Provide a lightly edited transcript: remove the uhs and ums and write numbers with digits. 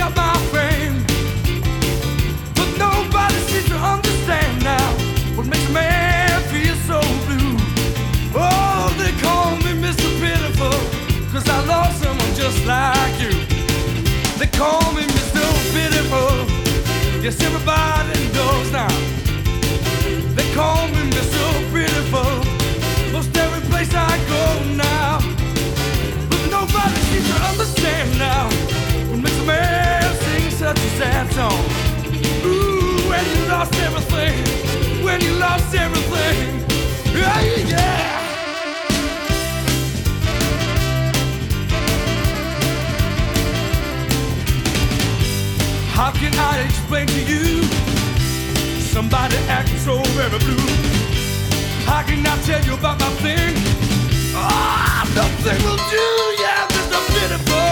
got my fame, but nobody seems to understand now what makes a man feel so blue. Oh, they call me Mr. Pitiful, 'cause I lost someone just like you. They call me Mr. Pitiful, yes, everybody knows now. They call me Mr. Pitiful, most every place I go now. But nobody seems to understand now what makes a man sing such a sad song. Ooh, when you lost everything, when you lost everything, yeah, yeah. How can I explain to you somebody acting so very blue? How can I tell you about my thing? Ah, nothing will do, yeah, Mr. Pitiful.